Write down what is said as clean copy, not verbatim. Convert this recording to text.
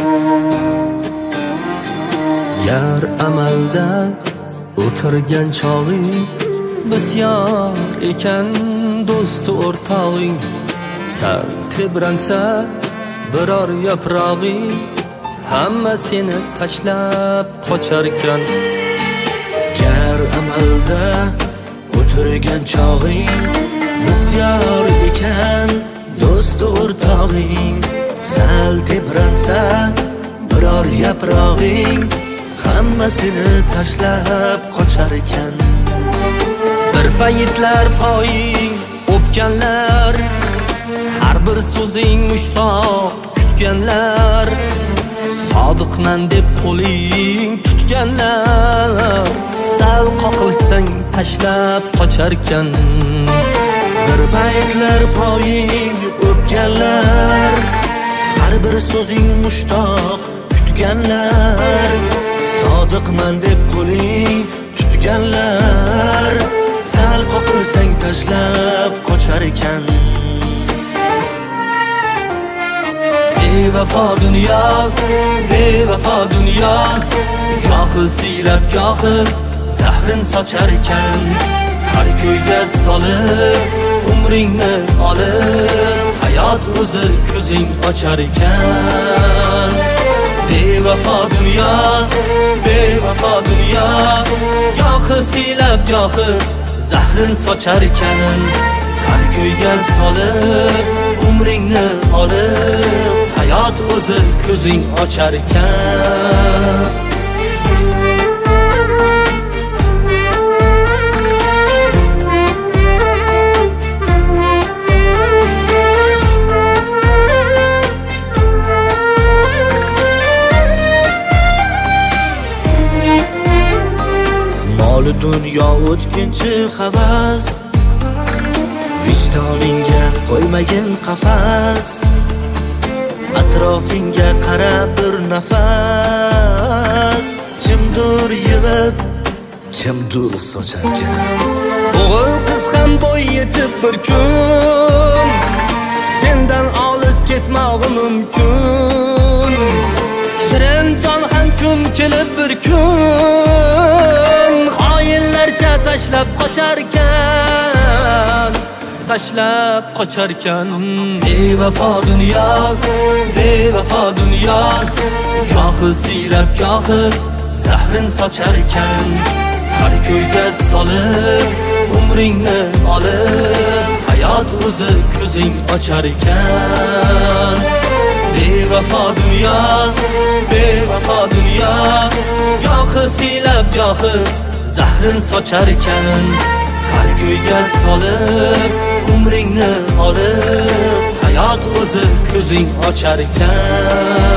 Gar amalda o'tirgan chog'ing bisyor ekan do'sti o'rtog'ing, sal tebransa biror yaprog'ing hamma seni tashlab qocharkan. Gar amalda o'tirgan chog'ing bisyor ekan do'sti o'rtog'ing, sal tebransa biror yaprog'ing hamma seni tashlab qochar ekan. Bir paytlar poying o'pganlar, har bir so'zing mushtoq kutganlar, sodiqman deb qo'ling tutganlar, sal qoqilsang tashlab qocharkan. Bir paytlar poying o'pganlar, har bir so'zing mushtoq kutganlar, sodiqman deb qo'ling tutganlar, sal qoqilsang tashlab qochar ekan. Bevafo dunyo, bevafo dunyo, gohi siylab gohi zahrin sochar ekan. Har ko'yga solib umringni olib, hayot o'zi ko'zing ochar ekan. Bevafo dunyo, bevafo dunyo, gohi siylab gohi zahrin sochar ekan. Har ko'yga solib umringni olib, hayot o'zi ko'zing ochar ekan. Mol dunyo o'tkinchi havas, vijdoningga qo'ymagin qafas. Atrofingga qarab bir nafas, kimdir yig'ib, kimdir socharkan. O'g'il qiz ham bo'y yetib bir kun sendan olis ketmog'i mumkin. Shirin jon ham kun kelib bir kun xoinlarcha tashlab qocharkan, tashlab qocharkan. Bevafo dunyo, bevafo dunyo, gohi siylab gohi zahrin socharkan. Har ko'yga solib umringni olib, hayot o'zi ko'zing ochar ekan. Bevafo dunyo, bevafo dunyo, gohi siylab gohi zahrin socharkan. Har ko'yga solib umringni olib, hayot o'zi ko'zing ochar ekan.